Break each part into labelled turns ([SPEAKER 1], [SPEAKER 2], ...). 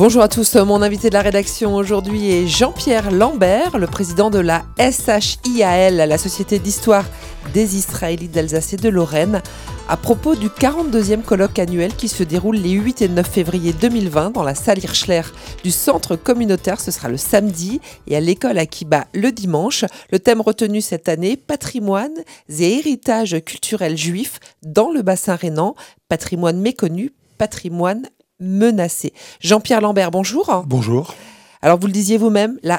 [SPEAKER 1] Bonjour à tous, mon invité de la rédaction aujourd'hui est Jean-Pierre Lambert, le président de la SHIAL, la Société d'Histoire des Israélites d'Alsace et de Lorraine, à propos du 42e colloque annuel qui se déroule les 8 et 9 février 2020 dans la salle Hirschler du centre communautaire. Ce sera le samedi et à l'école Akiba le dimanche. Le thème retenu cette année, patrimoine et héritage culturel juif dans le bassin rhénan, patrimoine méconnu, patrimoine menacé. Jean-Pierre Lambert, bonjour.
[SPEAKER 2] Bonjour.
[SPEAKER 1] Alors vous le disiez vous-même, la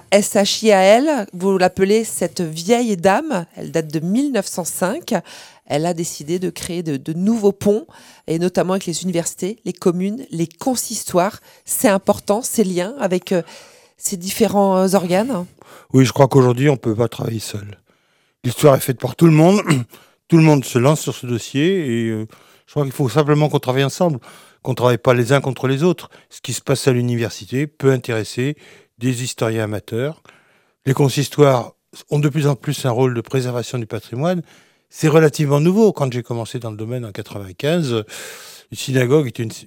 [SPEAKER 1] SHIAL, vous l'appelez cette vieille dame, elle date de 1905. Elle a décidé de créer de nouveaux ponts, et notamment avec les universités, les communes, les consistoires. C'est important, ces liens avec ces différents organes.
[SPEAKER 2] Oui, je crois qu'aujourd'hui, on ne peut pas travailler seul. L'histoire est faite par tout le monde. Tout le monde se lance sur ce dossier et je crois qu'il faut simplement qu'on travaille ensemble, qu'on ne travaille pas les uns contre les autres. Ce qui se passe à l'université peut intéresser des historiens amateurs. Les consistoires ont de plus en plus un rôle de préservation du patrimoine. C'est relativement nouveau. Quand j'ai commencé dans le domaine en 1995, une synagogue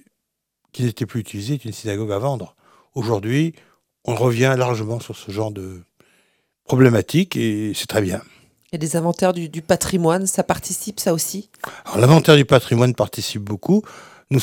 [SPEAKER 2] qui n'était plus utilisée était une synagogue à vendre. Aujourd'hui, on revient largement sur ce genre de problématique et c'est très bien.
[SPEAKER 1] Et des inventaires du patrimoine, ça participe, ça aussi?
[SPEAKER 2] Alors, l'inventaire du patrimoine participe beaucoup. Nous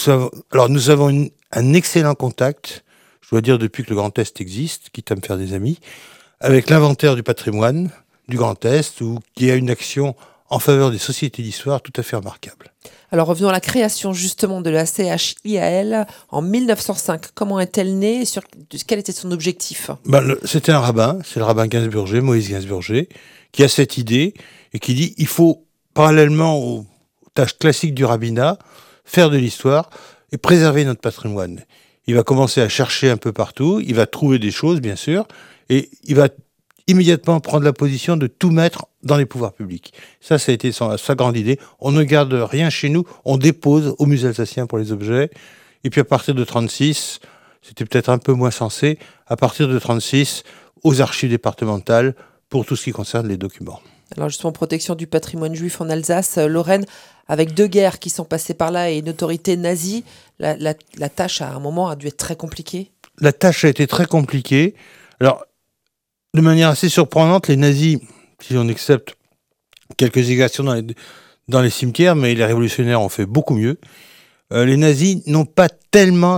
[SPEAKER 2] avons un excellent contact, je dois dire depuis que le Grand Est existe, quitte à me faire des amis, avec l'inventaire du patrimoine du Grand Est, qui a une action en faveur des sociétés d'histoire tout à fait remarquable.
[SPEAKER 1] Alors revenons à la création justement de la CHIAL en 1905. Comment est-elle née et quel était son objectif?
[SPEAKER 2] C'était un rabbin, c'est le rabbin Gainsburger, Moïse Gainsburger, qui a cette idée et qui dit il faut, parallèlement aux tâches classiques du rabbinat, faire de l'histoire et préserver notre patrimoine. Il va commencer à chercher un peu partout, il va trouver des choses bien sûr, et il va immédiatement prendre la position de tout mettre dans les pouvoirs publics. Ça a été sa grande idée. On ne garde rien chez nous, on dépose au musée alsacien pour les objets. Et puis à partir de 1936, c'était peut-être un peu moins sensé, à partir de 1936, aux archives départementales pour tout ce qui concerne les documents.
[SPEAKER 1] Alors justement, protection du patrimoine juif en Alsace, Lorraine, avec 2 guerres qui sont passées par là et une autorité nazie, la tâche à un moment a dû être très compliquée.
[SPEAKER 2] La tâche a été très compliquée. Alors, de manière assez surprenante, les nazis, si on accepte quelques exactions dans les cimetières, mais les révolutionnaires ont fait beaucoup mieux, les nazis n'ont pas tellement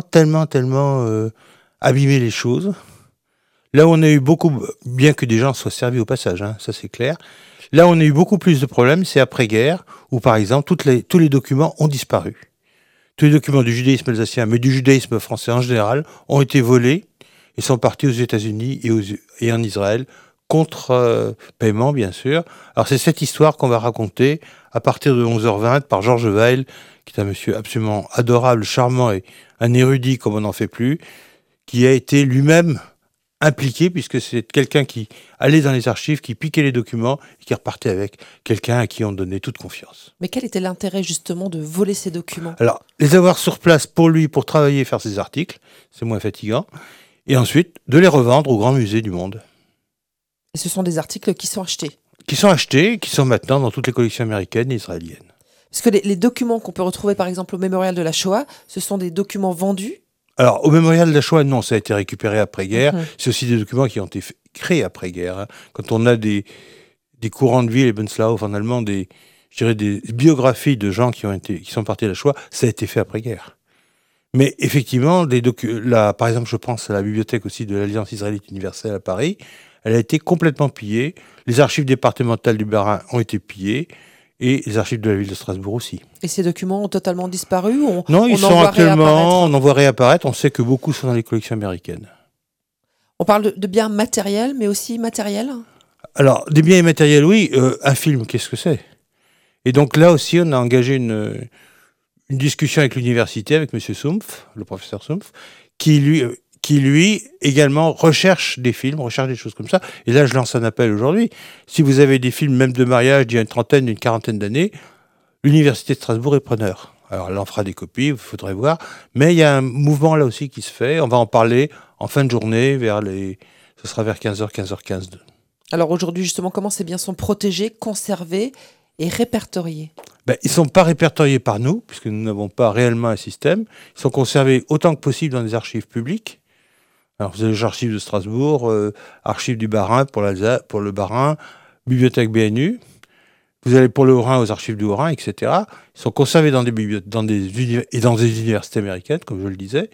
[SPEAKER 2] abîmé les choses. Là où on a eu bien que des gens soient servis au passage, ça c'est clair, là où on a eu beaucoup plus de problèmes, c'est après-guerre, où par exemple tous les documents ont disparu. Tous les documents du judaïsme alsacien, mais du judaïsme français en général, ont été volés et sont partis aux États-Unis et en Israël, contre paiement bien sûr. Alors c'est cette histoire qu'on va raconter à partir de 11h20 par Georges Weil, qui est un monsieur absolument adorable, charmant et un érudit comme on n'en fait plus, qui a été lui-même impliqué, puisque c'est quelqu'un qui allait dans les archives, qui piquait les documents et qui repartait avec quelqu'un à qui on donnait toute confiance.
[SPEAKER 1] Mais quel était l'intérêt justement de voler ces documents?
[SPEAKER 2] Alors, les avoir sur place pour lui, pour travailler et faire ses articles, c'est moins fatigant, et ensuite de les revendre aux grands musées du monde.
[SPEAKER 1] Et ce sont des articles qui sont achetés? Qui
[SPEAKER 2] sont maintenant dans toutes les collections américaines et israéliennes.
[SPEAKER 1] Parce que les documents qu'on peut retrouver par exemple au mémorial de la Shoah, ce sont des documents vendus?
[SPEAKER 2] Alors, au mémorial de la Shoah, non, ça a été récupéré après-guerre. C'est aussi des documents qui ont été créés après-guerre. Quand on a des courants de vie, les Lebenslauf en allemand, des biographies de gens qui sont partis de la Shoah, ça a été fait après-guerre. Mais effectivement, par exemple, je pense à la bibliothèque aussi de l'Alliance israélite universelle à Paris, elle a été complètement pillée. Les archives départementales du Bas-Rhin ont été pillées. Et les archives de la ville de Strasbourg aussi.
[SPEAKER 1] Et ces documents ont totalement disparu ou
[SPEAKER 2] Non, ils sont actuellement, on en voit réapparaître. On sait que beaucoup sont dans les collections américaines.
[SPEAKER 1] On parle de biens matériels, mais aussi immatériels? Alors,
[SPEAKER 2] des biens immatériels, oui. Un film, qu'est-ce que c'est? Et donc là aussi, on a engagé une discussion avec l'université, avec M. Sumpf, le professeur Sumpf, qui lui également recherche des films, recherche des choses comme ça. Et là, je lance un appel aujourd'hui. Si vous avez des films, même de mariage d'il y a une quarantaine d'années, l'université de Strasbourg est preneur. Alors, elle en fera des copies, il faudrait voir. Mais il y a un mouvement là aussi qui se fait. On va en parler en fin de journée, ce sera vers 15h, 15h15.
[SPEAKER 1] Alors aujourd'hui, justement, comment ces biens sont protégés, conservés et répertoriés?
[SPEAKER 2] Ils ne sont pas répertoriés par nous, puisque nous n'avons pas réellement un système. Ils sont conservés autant que possible dans des archives publiques. Alors, vous avez les archives de Strasbourg, archives du Bas-Rhin pour le Bas-Rhin, bibliothèque BNU. Vous allez pour le Haut-Rhin aux archives du Haut-Rhin, etc. Ils sont conservés dans des universités américaines, comme je le disais.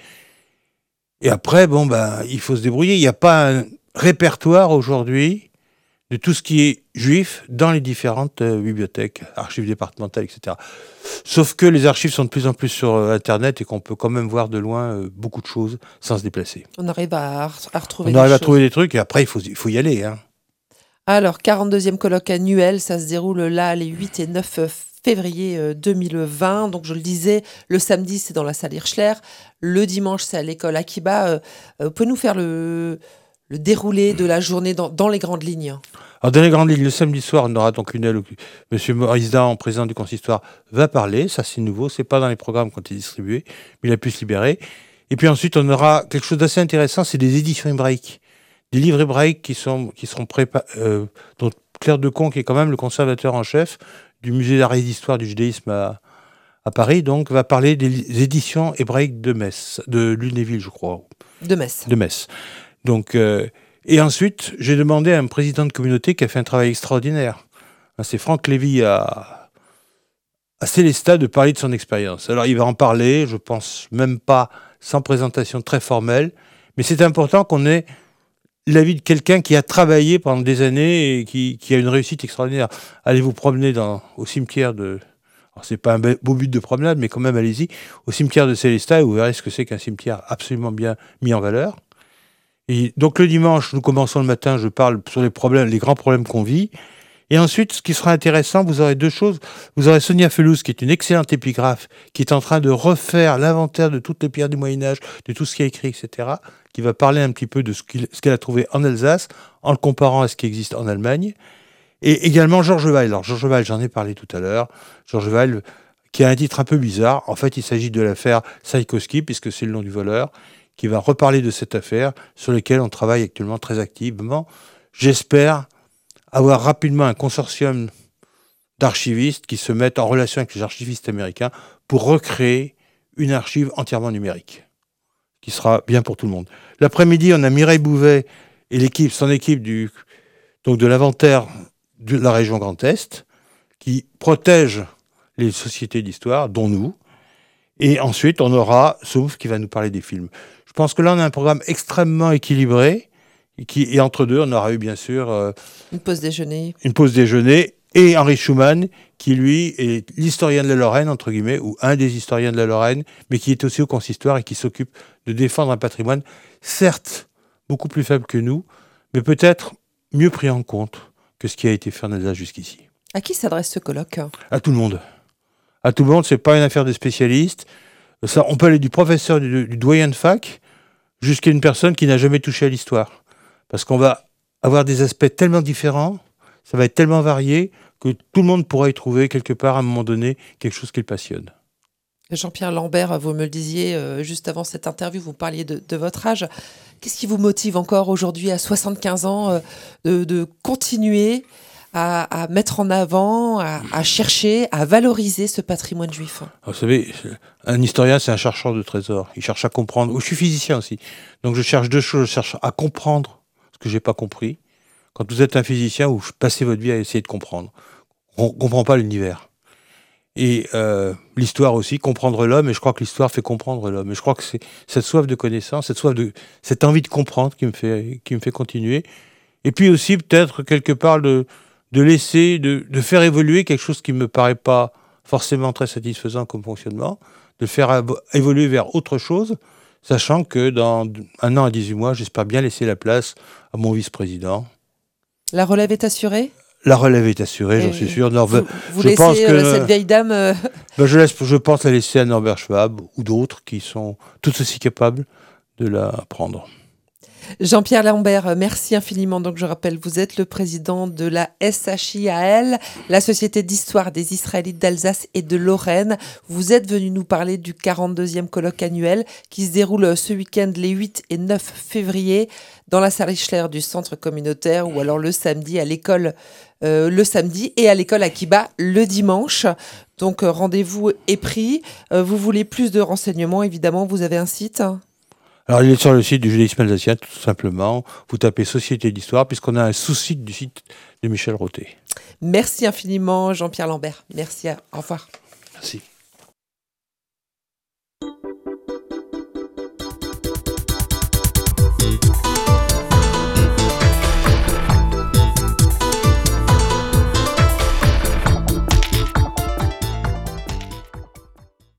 [SPEAKER 2] Et après, il faut se débrouiller. Il n'y a pas un répertoire aujourd'hui de tout ce qui est juif dans les différentes bibliothèques, archives départementales, etc. Sauf que les archives sont de plus en plus sur Internet et qu'on peut quand même voir de loin beaucoup de choses sans se déplacer.
[SPEAKER 1] On arrive à retrouver
[SPEAKER 2] On arrive à trouver des trucs et après, il faut y aller. Hein.
[SPEAKER 1] Alors, 42e colloque annuel, ça se déroule là les 8 et 9 février 2020. Donc, je le disais, le samedi, c'est dans la salle Hirschler. Le dimanche, c'est à l'école Akiba. Vous pouvez nous faire le déroulé de la journée dans les grandes lignes?
[SPEAKER 2] Alors, dans les grandes lignes, le samedi soir, on aura donc M. Maurice Dahan, président du consistoire, va parler. Ça, c'est nouveau. C'est pas dans les programmes qui ont été distribués, mais il a pu se libérer. Et puis ensuite, on aura quelque chose d'assez intéressant, c'est des éditions hébraïques. Des livres hébraïques qui seront préparés, dont Claire Decon, qui est quand même le conservateur en chef du musée d'art et d'histoire du judaïsme à Paris, donc, va parler des éditions hébraïques de Metz, de Lunéville, je crois.
[SPEAKER 1] De Metz.
[SPEAKER 2] De Metz. Donc, et ensuite, j'ai demandé à un président de communauté qui a fait un travail extraordinaire. C'est Franck Lévy à Célestat de parler de son expérience. Alors, il va en parler, je pense même pas sans présentation très formelle, mais c'est important qu'on ait l'avis de quelqu'un qui a travaillé pendant des années et qui a une réussite extraordinaire. Allez vous promener au cimetière de... Alors, c'est pas un beau but de promenade, mais quand même, allez-y, au cimetière de Célestat, et vous verrez ce que c'est qu'un cimetière absolument bien mis en valeur. Et donc, le dimanche, nous commençons le matin, je parle sur les grands problèmes qu'on vit. Et ensuite, ce qui sera intéressant, vous aurez deux choses. Vous aurez Sonia Felouz, qui est une excellente épigraphe, qui est en train de refaire l'inventaire de toutes les pierres du Moyen-Âge, de tout ce qui est écrit, etc., qui va parler un petit peu de ce qu'elle a trouvé en Alsace, en le comparant à ce qui existe en Allemagne. Et également Georges Weil. Alors, Georges Weil, j'en ai parlé tout à l'heure. Georges Weil, qui a un titre un peu bizarre. En fait, il s'agit de l'affaire Saïkowski, puisque c'est le nom du voleur, qui va reparler de cette affaire, sur laquelle on travaille actuellement très activement. J'espère avoir rapidement un consortium d'archivistes qui se mettent en relation avec les archivistes américains pour recréer une archive entièrement numérique, qui sera bien pour tout le monde. L'après-midi, on a Mireille Bouvet et son équipe de l'inventaire de la région Grand Est, qui protège les sociétés d'histoire, dont nous. Et ensuite, on aura Souf qui va nous parler des films. Je pense que là, on a un programme extrêmement équilibré. Et entre deux, on aura eu bien sûr
[SPEAKER 1] une pause déjeuner.
[SPEAKER 2] Et Henri Schumann, qui lui est l'historien de la Lorraine, entre guillemets, ou un des historiens de la Lorraine, mais qui est aussi au consistoire et qui s'occupe de défendre un patrimoine, certes beaucoup plus faible que nous, mais peut-être mieux pris en compte que ce qui a été fait en Alsace jusqu'ici.
[SPEAKER 1] À qui s'adresse ce colloque ?
[SPEAKER 2] À tout le monde. À tout le monde, c'est pas une affaire de spécialistes. Ça, on peut aller du professeur du doyen de fac jusqu'à une personne qui n'a jamais touché à l'histoire. Parce qu'on va avoir des aspects tellement différents, ça va être tellement varié, que tout le monde pourra y trouver quelque part, à un moment donné, quelque chose qui le passionne.
[SPEAKER 1] Jean-Pierre Lambert, vous me le disiez juste avant cette interview, vous parliez de votre âge. Qu'est-ce qui vous motive encore aujourd'hui, à 75 ans, de continuer à mettre en avant, à chercher, à valoriser ce patrimoine juif ?
[SPEAKER 2] Vous savez, un historien, c'est un chercheur de trésors. Il cherche à comprendre. Je suis physicien aussi. Donc je cherche deux choses. Je cherche à comprendre ce que je n'ai pas compris. Quand vous êtes un physicien, vous passez votre vie à essayer de comprendre. On ne comprend pas l'univers. Et l'histoire aussi, comprendre l'homme, et je crois que l'histoire fait comprendre l'homme. Et je crois que c'est cette soif de connaissance, cette envie de comprendre qui me fait continuer. Et puis aussi, peut-être, quelque part, de faire évoluer quelque chose qui ne me paraît pas forcément très satisfaisant comme fonctionnement, de le faire évoluer vers autre chose, sachant que dans 1 an à 18 mois, j'espère bien laisser la place à mon vice-président.
[SPEAKER 1] La relève est assurée ?
[SPEAKER 2] La relève est assurée, j'en suis sûr.
[SPEAKER 1] Vous laissez cette vieille dame
[SPEAKER 2] je pense la laisser à Norbert Schwab ou d'autres qui sont tout aussi capables de la prendre.
[SPEAKER 1] Jean-Pierre Lambert, merci infiniment. Donc, je rappelle, vous êtes le président de la SHIAL, la Société d'Histoire des Israélites d'Alsace et de Lorraine. Vous êtes venu nous parler du 42e colloque annuel qui se déroule ce week-end les 8 et 9 février dans la salle Hirschler du centre communautaire, ou alors le samedi à l'école le samedi et à l'école Akiba le dimanche. Donc, rendez-vous est pris. Vous voulez plus de renseignements, évidemment, vous avez un site ?
[SPEAKER 2] Alors, il est sur le site du judaïsme alsacien, tout simplement. Vous tapez Société d'Histoire, puisqu'on a un sous-site du site de Michel Roté.
[SPEAKER 1] Merci infiniment, Jean-Pierre Lambert. Merci, au revoir.
[SPEAKER 2] Merci.